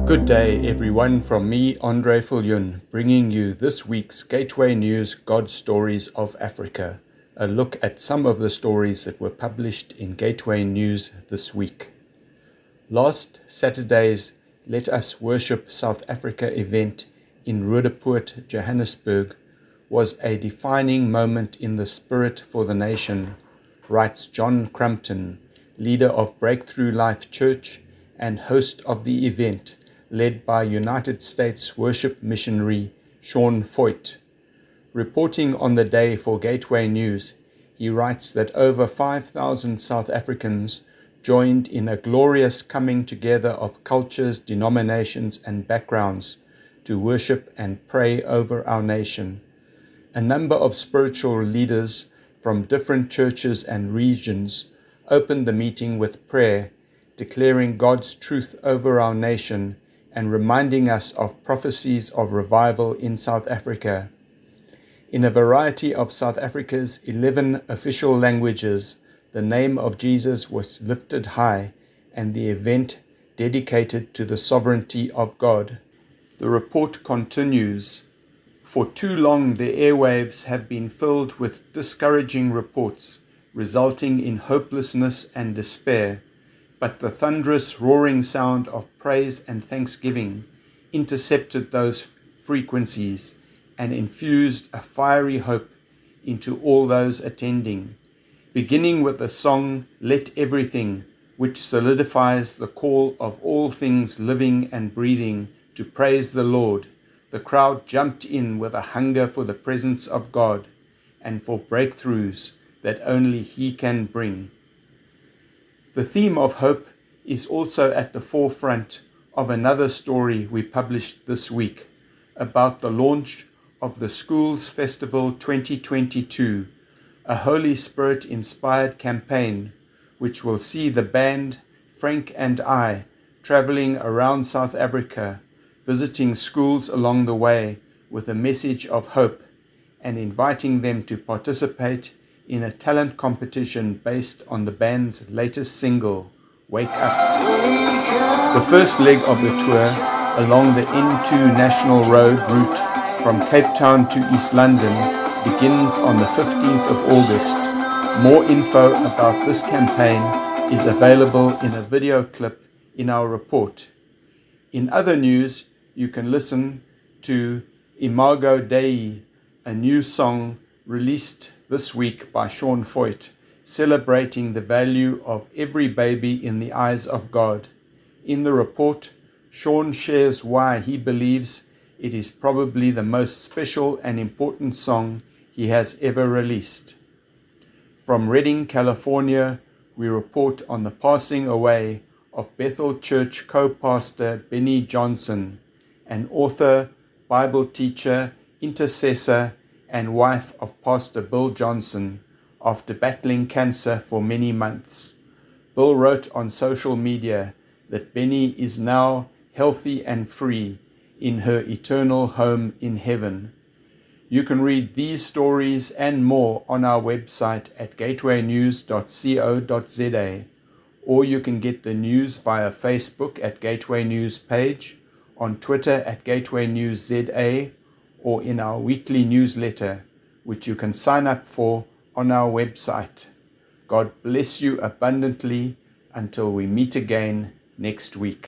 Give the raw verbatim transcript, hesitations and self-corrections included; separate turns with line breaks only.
Good day, everyone, from me, Andre Viljoen, bringing you this week's Gateway News God Stories of Africa, a look at some of the stories that were published in Gateway News this week. Last Saturday's Let Us Worship South Africa event in Roodepoort, Johannesburg, was a defining moment in the spirit for the nation, writes John Crumpton, leader of Breakthrough Life Church and host of the event, led by United States worship missionary Sean Feucht. Reporting on the day for Gateway News, he writes that over five thousand South Africans joined in a glorious coming together of cultures, denominations, and backgrounds to worship and pray over our nation. A number of spiritual leaders from different churches and regions opened the meeting with prayer, declaring God's truth over our nation and reminding us of prophecies of revival in South Africa. In a variety of South Africa's eleven official languages, the name of Jesus was lifted high and the event dedicated to the sovereignty of God. The report continues, "For too long the airwaves have been filled with discouraging reports, resulting in hopelessness and despair. But the thunderous roaring sound of praise and thanksgiving intercepted those frequencies and infused a fiery hope into all those attending, beginning with the song Let Everything, which solidifies the call of all things living and breathing to praise the Lord. The crowd jumped in with a hunger for the presence of God and for breakthroughs that only He can bring." The theme of hope is also at the forefront of another story we published this week about the launch of the Schools Festival twenty twenty-two, a Holy Spirit-inspired campaign which will see the band Frank and I traveling around South Africa, visiting schools along the way with a message of hope and inviting them to participate in a talent competition based on the band's latest single, Wake Up. The first leg of the tour along the N two National Road route from Cape Town to East London begins on the fifteenth of August. More info about this campaign is available in a video clip in our report. In other news, you can listen to Imago Dei, a new song released this week by Sean Feucht, celebrating the value of every baby in the eyes of God. In the report, Sean shares why he believes it is probably the most special and important song he has ever released. From Redding, California, we report on the passing away of Bethel Church co-pastor Benny Johnson, an author, Bible teacher, intercessor, and wife of Pastor Bill Johnson, after battling cancer for many months. Bill wrote on social media that Benny is now healthy and free in her eternal home in heaven. You can read these stories and more on our website at gateway news dot co dot za, or you can get the news via Facebook at Gateway News page, on Twitter at Gateway News Z A, or in our weekly newsletter, which you can sign up for on our website. God bless you abundantly until we meet again next week.